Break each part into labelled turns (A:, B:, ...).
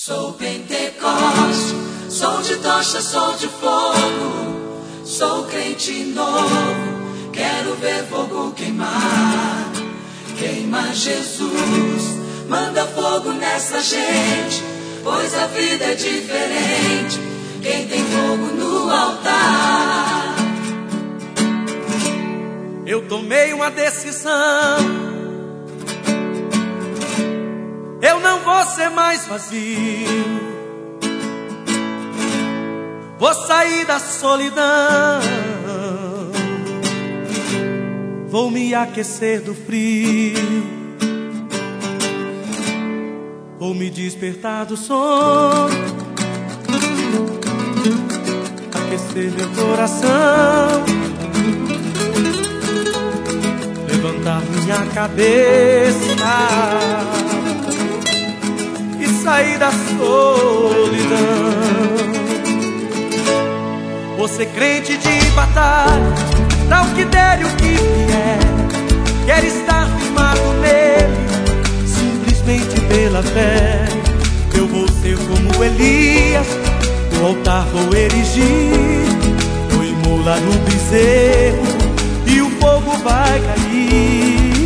A: Sou Pentecoste, sou de tocha, sou de fogo, sou crente novo, quero ver fogo queimar. Queima Jesus, manda fogo nessa gente, pois a vida é diferente, quem tem fogo no altar.
B: Eu tomei uma decisão, eu não vou ser mais vazio, vou sair da solidão, vou me aquecer do frio, vou me despertar do sono, aquecer meu coração, levantar minha cabeça e sair da solidão. Vou ser crente de batalha, pra o que der e o que vier. Quero estar firmado nele, simplesmente pela fé. Eu vou ser como Elias, no altar vou erigir, vou imolar no bezerro e o fogo vai cair.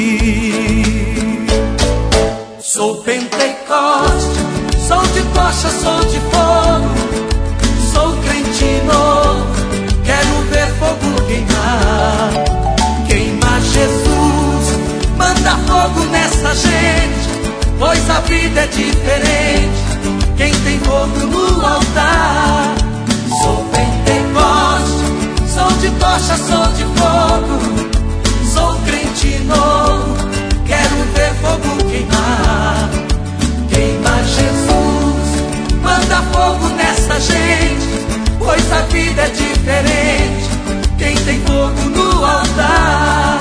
A: Sou Pentecoste, sou de tocha, sou de fogo, sou crente novo, quero ver fogo queimar. Queima Jesus, manda fogo nessa gente, pois a vida é diferente, quem tem fogo no altar. Sou Pentecoste, sou de tocha, sou de fogo, sou crente novo, quero ver fogo queimar. Queima Jesus, manda fogo nessa gente, pois a vida é diferente, quem tem fogo no altar.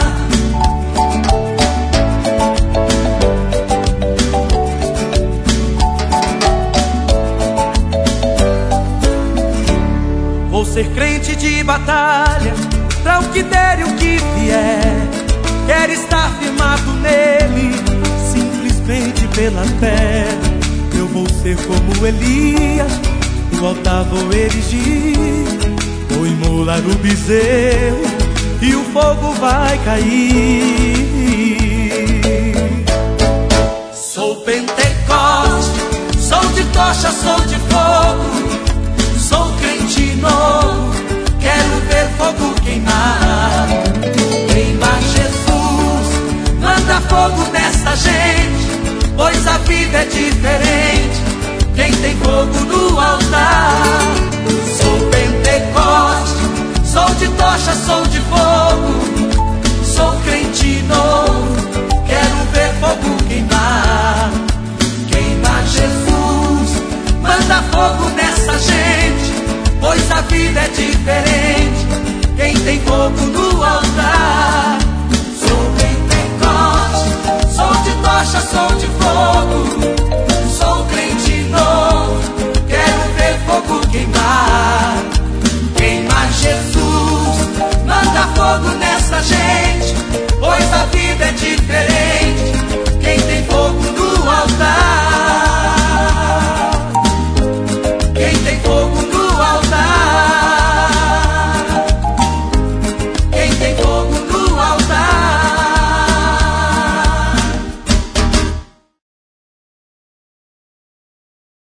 B: Vou ser crente de batalha, pra o que der e o que vier. Quero estar firmado nele, simplesmente pela fé. Eu vou ser como Elias, no altar vou erigir, vou imolar o bezerro e o fogo vai cair.
A: Sou Pentecoste, sou de tocha, sou de fogo, sou crente novo, quero ver fogo queimar. Queima Jesus, manda fogo nessa gente, pois a vida é diferente, quem tem fogo no altar. Sou Pentecoste, sou de tocha, sou de fogo, sou crente novo, quero ver fogo queimar. Queima Jesus, manda fogo nessa gente, pois a vida é diferente, quem tem fogo no altar. Sou Pentecoste, sou de tocha, sou de fogo,